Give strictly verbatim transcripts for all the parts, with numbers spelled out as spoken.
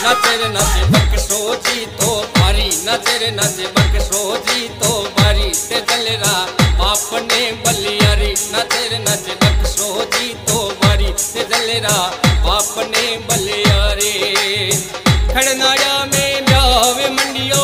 नाचे रे नाचे बक्सो जी तो बारी, नाचे रे नाचे बक्सो जी तो बारी, ते जलरा बाप ने बलियारी, नाचे रे नाचे बक्सो जी तो बारी, ते जलरा बाप ने बलियारी। खड़नाया में ब्यावे मंडियो,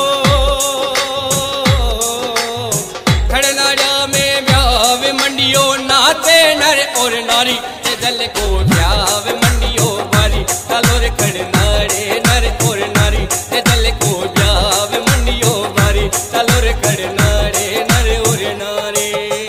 खड़नाया में ब्यावे मंडियो, नाचे नर और नारी, ते जल को ब्यावे मंडियो बारी, चलो रे खड़नारे नर और नारी, ते जल को ब्यावे मंडियो बारी, चलो रे खड़नारे नर और नारी।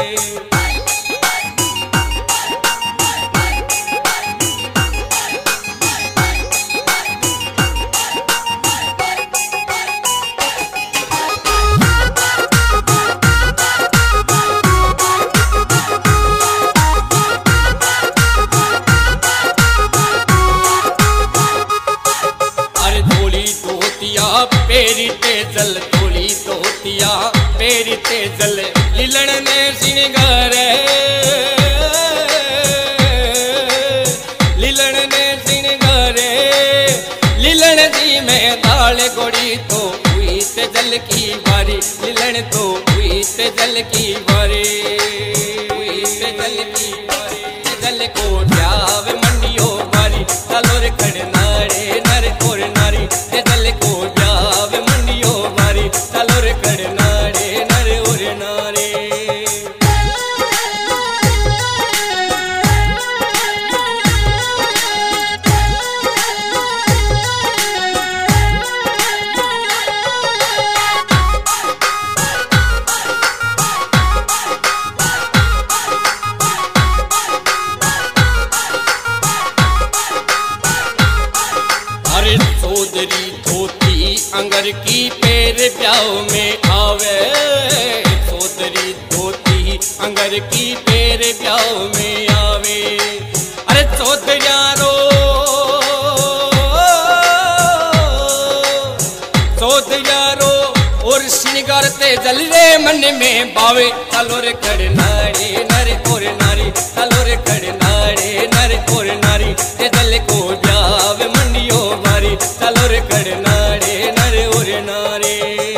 पेरी ते जल थोड़ी तोतिया, पेरी ते जल लीलन ने सिंगार, लीलन ने सिंगार, लीलन जी में दाल गोड़ी तो हुई ते जल की बारी, लीलन तो हुई ते जल की बारी, हुई ते जल की बारी, जल को ब्याव मंडियो बारी, चलो रे खड़नारे नर और नारी, ते जल को ब्याव मंडियो बारी, चलो रे खड़नारे नर और नारी। चौधरी धोती अंगर की पैर ब्याव में आवे, चौधरी धोती अंगर की पैर ब्याव में आवे, अरे चौधरिया रो चौधरिया रो और श्रृंगार ते जल रे मन में बावे, चलो रे खड़नारे नर और नारी, चलो रे खड़नारे नर और नारी, ते जल को ब्याव मंडियो बारी, चलो रे खड़नारे नर और नारी।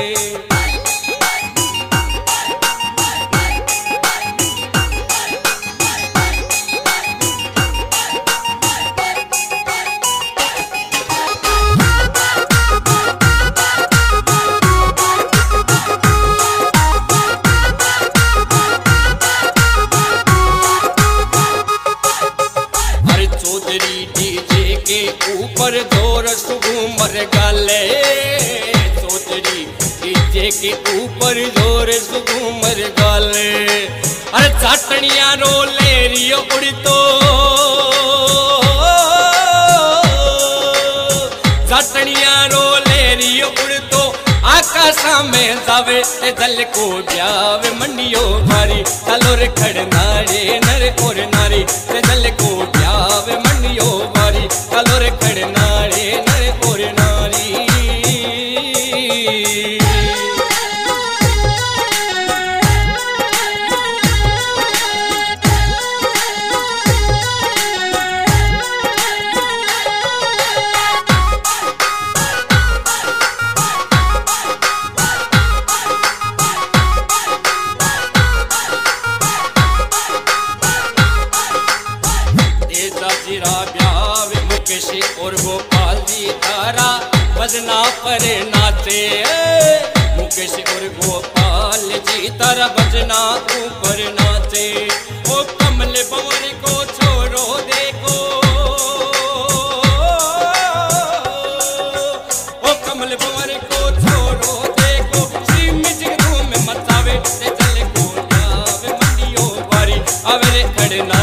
ऊपर जोर सुघूमर गाले, चौधरी डीजे के ऊपर जोर सुघूमर गाले, अरे चाटनिया रो ले रियो उड़ी तो, चाटनिया रो ले रियो उड़ तो, आकाशा में जावे, ते जल को ब्याव मंडियो बारी, चलो रे खड़नारे नर और नारी, ते जल को ब्याव मंडियो बारी, चलो रे खड़नारे नर और नारी। और गोपाल जी तारा बजना पर नाचे, मुकेश और गोपाल जी तारा बजना ऊपर नाचे, ओ कमल भंवर को छोड़ो देखो, ओ कमल भंवर को छोड़ो देखो, श्री मिजिक धूम मचावे, ते चले को ब्याव मंडियो बारी, आवे रे खड़ना